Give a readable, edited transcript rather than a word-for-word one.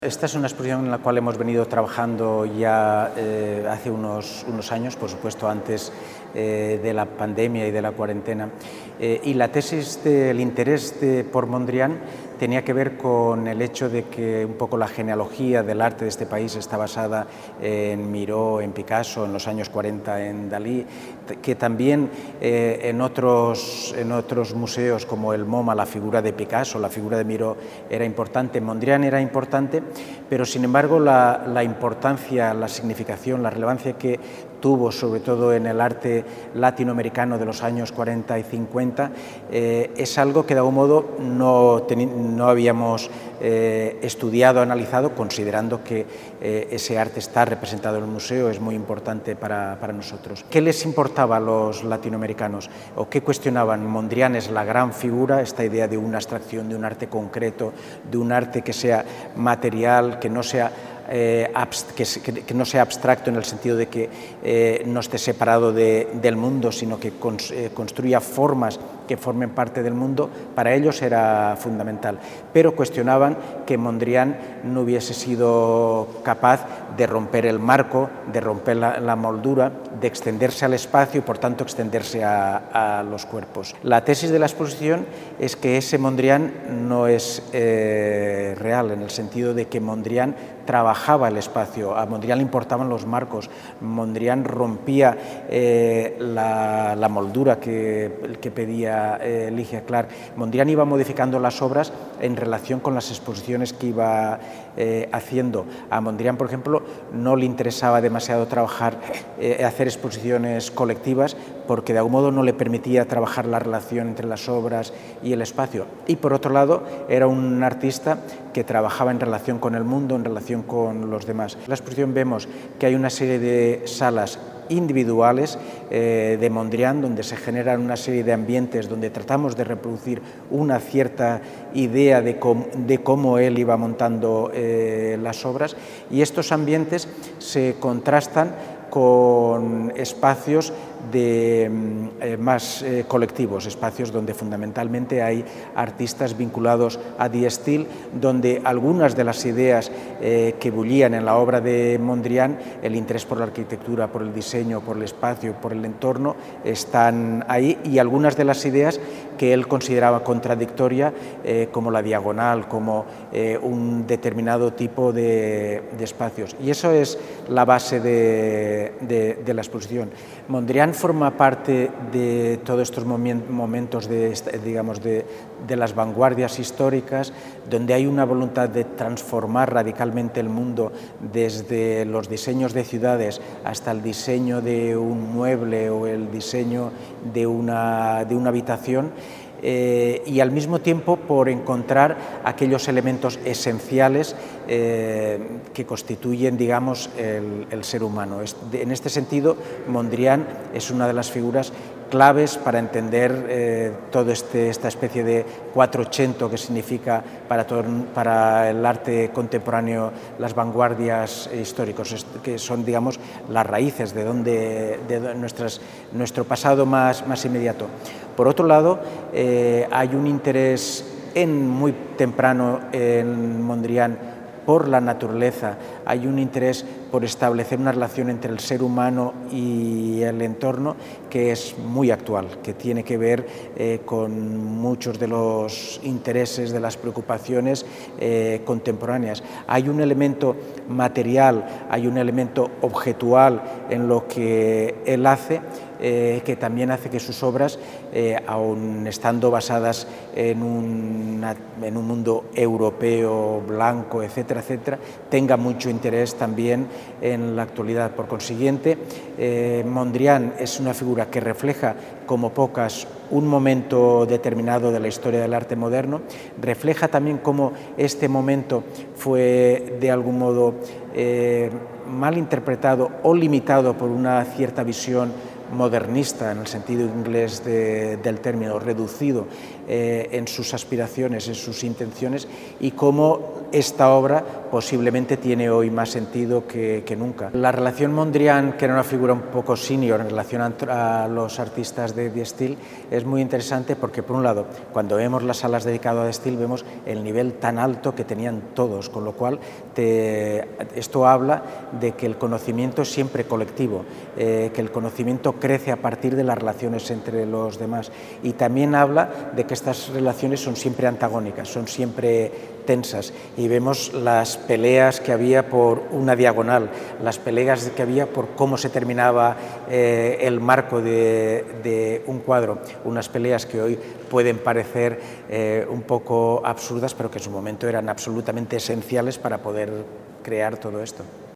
Esta es una exposición en la cual hemos venido trabajando ya hace unos años, por supuesto antes de la pandemia y de la cuarentena. Y la tesis del interés por Mondrian tenía que ver con el hecho de que un poco la genealogía del arte de este país está basada en Miró, en Picasso, en los años 40 en Dalí, que también en otros museos como el MoMA la figura de Picasso, la figura de Miró era importante, Mondrian era importante, pero sin embargo la importancia, la significación, la relevancia que tuvo sobre todo en el arte latinoamericano de los años 40 y 50 es algo que de algún modo no habíamos estudiado, analizado, considerando que ese arte está representado en el museo, es muy importante para nosotros. ¿Qué les importaba a los latinoamericanos o qué cuestionaban? Mondrian es la gran figura, esta idea de una abstracción, de un arte concreto, de un arte que sea material, que no sea abstracto en el sentido de que no esté separado del mundo, sino que construya formas que formen parte del mundo, para ellos era fundamental. Pero cuestionaban que Mondrian no hubiese sido capaz de romper el marco, de romper la moldura, de extenderse al espacio y por tanto extenderse a los cuerpos. La tesis de la exposición es que ese Mondrian no es real, en el sentido de que Mondrian trabajaba el espacio, a Mondrian le importaban los marcos, Mondrian rompía la moldura que pedía Ligia Clark. Mondrian iba modificando las obras en relación con las exposiciones que iba haciendo. A Mondrian, por ejemplo, no le interesaba demasiado hacer exposiciones colectivas porque de algún modo no le permitía trabajar la relación entre las obras y el espacio. Y por otro lado, era un artista que trabajaba en relación con el mundo, en relación con los demás. En la exposición vemos que hay una serie de salas individuales de Mondrian, donde se generan una serie de ambientes donde tratamos de reproducir una cierta idea de cómo él iba montando las obras, y estos ambientes se contrastan con espacios más colectivos, espacios donde fundamentalmente hay artistas vinculados a Die Stil, donde algunas de las ideas que bullían en la obra de Mondrian, el interés por la arquitectura, por el diseño, por el espacio, por el entorno, están ahí, y algunas de las ideas que él consideraba contradictoria, como la diagonal, como un determinado tipo de espacios. Y eso es la base de la exposición. Mondrian forma parte de todos estos momentos de las vanguardias históricas, donde hay una voluntad de transformar radicalmente el mundo, desde los diseños de ciudades hasta el diseño de un mueble o el diseño de una habitación, y al mismo tiempo por encontrar aquellos elementos esenciales que constituyen, digamos, el ser humano. En este sentido, Mondrian es una de las figuras claves para entender toda esta especie de 480 que significa para el arte contemporáneo las vanguardias históricas, que son, digamos, las raíces de nuestro pasado más inmediato. Por otro lado, hay un interés muy temprano en Mondrian por la naturaleza, hay un interés por establecer una relación entre el ser humano y el entorno que es muy actual, que tiene que ver con muchos de los intereses, de las preocupaciones contemporáneas. Hay un elemento material, hay un elemento objetual en lo que él hace, que también hace que sus obras, aun estando basadas en un mundo europeo, blanco, etcétera, etcétera, tenga mucho interés también en la actualidad. Por consiguiente, Mondrian es una figura que refleja como pocas un momento determinado de la historia del arte moderno, refleja también cómo este momento fue de algún modo mal interpretado o limitado por una cierta visión modernista, en el sentido inglés del término, reducido en sus aspiraciones, en sus intenciones, y cómo esta obra posiblemente tiene hoy más sentido que nunca. La relación Mondrian, que era una figura un poco senior en relación a los artistas de Die Stil, es muy interesante porque, por un lado, cuando vemos las salas dedicadas a Die Stil, vemos el nivel tan alto que tenían todos, con lo cual esto habla de que el conocimiento es siempre colectivo, que el conocimiento crece a partir de las relaciones entre los demás, y también habla de que estas relaciones son siempre antagónicas, son siempre tensas, y vemos las peleas que había por una diagonal, las peleas que había por cómo se terminaba el marco de un cuadro, unas peleas que hoy pueden parecer un poco absurdas, pero que en su momento eran absolutamente esenciales para poder crear todo esto.